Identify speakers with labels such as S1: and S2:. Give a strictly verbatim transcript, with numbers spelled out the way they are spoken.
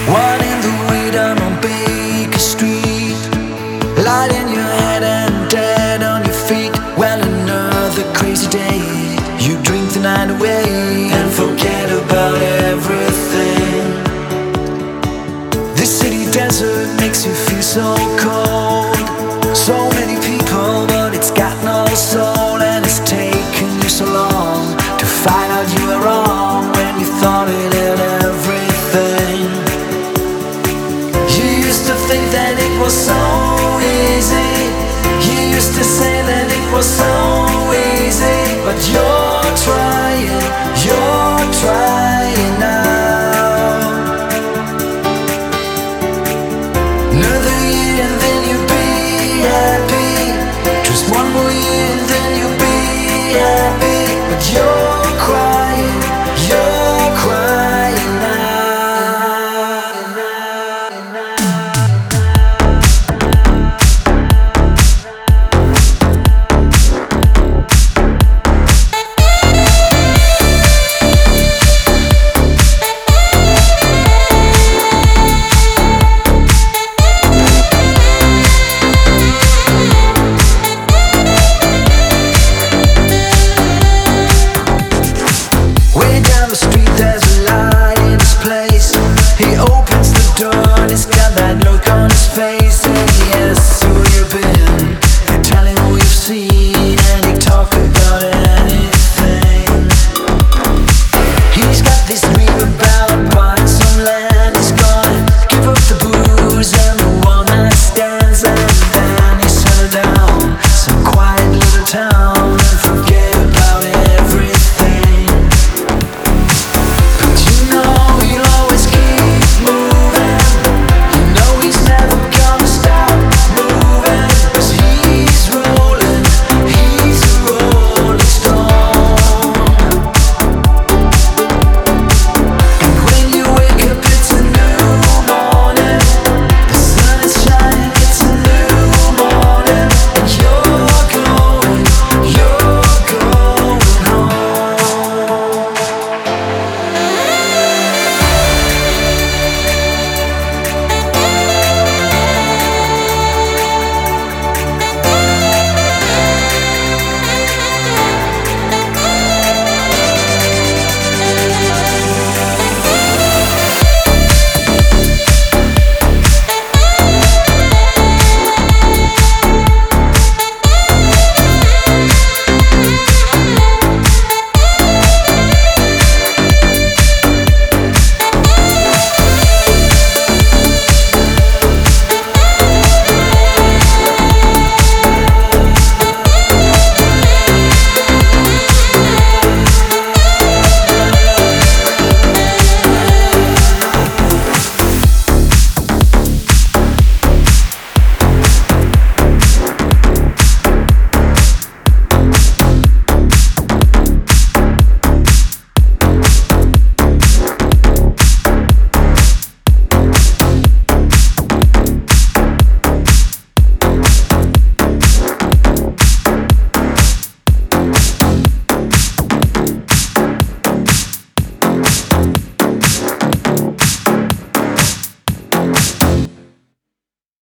S1: One in the way down on Baker Street, light in your head and dead on your feet. Well, another crazy day. You drink the night away and forget about everything. This city desert makes you feel so cold. So many people, but it's got no soul. And it's taken you so long to find out you were wrong when you thought it had everything. You used to think that it was so easy. You used to say that it was so easy. But you're trying, you're trying now. Another year and then you'll be happy. Just one more year and then you'll be happy. But you're crying, you're crying now. Way down the street there's a light in this place. He opens the door and he's got that look on his face. And he asks who you've been, you tell him who you've seen, and he talk about anything. He's got this dream about